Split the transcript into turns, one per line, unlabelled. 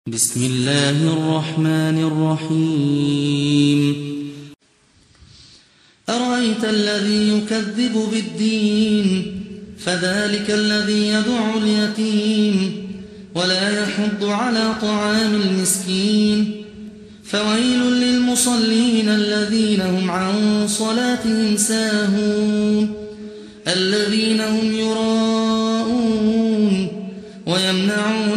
بسم الله الرحمن الرحيم أرأيت الذي يكذب بالدين فذلك الذي يدع اليتيم ولا يحض على طعام المسكين فويل للمصلين الذين هم عن صلاتهم ساهون الذين هم يراءون ويمنعون